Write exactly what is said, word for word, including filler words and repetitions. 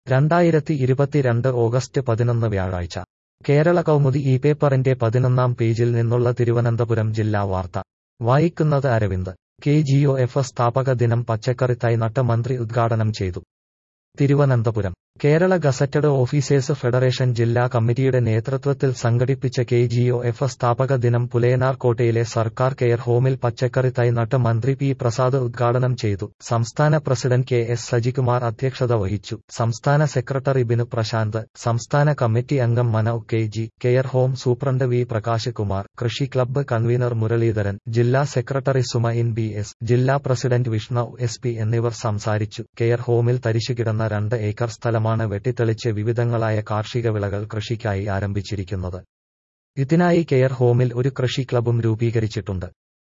രണ്ടായിരത്തി ഇരുപത്തിരണ്ട് ഓഗസ്റ്റ് പതിനൊന്ന് വ്യാഴാഴ്ച കേരള കൗമുദി ഈ പേപ്പറിന്റെ പതിനൊന്നാം പേജിൽ നിന്നുള്ള തിരുവനന്തപുരം ജില്ലാ വാർത്ത വായിക്കുന്നത് Aravind. K G O F സ്ഥാപക ദിനം പച്ചക്കറി തൈ നട്ട് മന്ത്രി ഉദ്ഘാടനം ചെയ്തു. Thiruvananthapuram Kerala gazetted officers federation ജില്ലാ കമ്മിറ്റിയുടെ നേതൃത്വത്തിൽ സംഘടിപ്പിച്ച കെ ജി ഒ എഫ് സ്ഥാപക ദിനം പുലയനാർകോട്ടയിലെ സർക്കാർ കെയർ ഹോമിൽ പച്ചക്കറി തൈ നട്ട് മന്ത്രി പി പ്രസാദ് ഉദ്ഘാടനം ചെയ്തു. സംസ്ഥാന പ്രസിഡന്റ് കെ എസ് സജികുമാർ അധ്യക്ഷത വഹിച്ചു. സംസ്ഥാന സെക്രട്ടറി ബിനു പ്രശാന്ത്, സംസ്ഥാന കമ്മിറ്റി അംഗം Mano K G, care home superintendent V Prakash Kumar, കൃഷി ക്ലബ്ബ് കൺവീനർ മുരളീധരൻ, ജില്ലാ സെക്രട്ടറി സുമ ഇൻ ബി എസ്, ജില്ലാ പ്രസിഡന്റ് വിഷ്ണു എസ് പി എന്നിവർ സംസാരിച്ചു. കെയർ ഹോമിൽ തരിശുകിടന്ന രണ്ട് ഏക്കർ സ്ഥലമാണ് വെട്ടിത്തെളിച്ച് വിവിധങ്ങളായ കാർഷിക വിളകൾ കൃഷിക്കായി ആരംഭിച്ചിരിക്കുന്നത്. ഇതിനായി കെയർ ഹോമിൽ ഒരു കൃഷി ക്ലബ്ബും രൂപീകരിച്ചിട്ടുണ്ട്.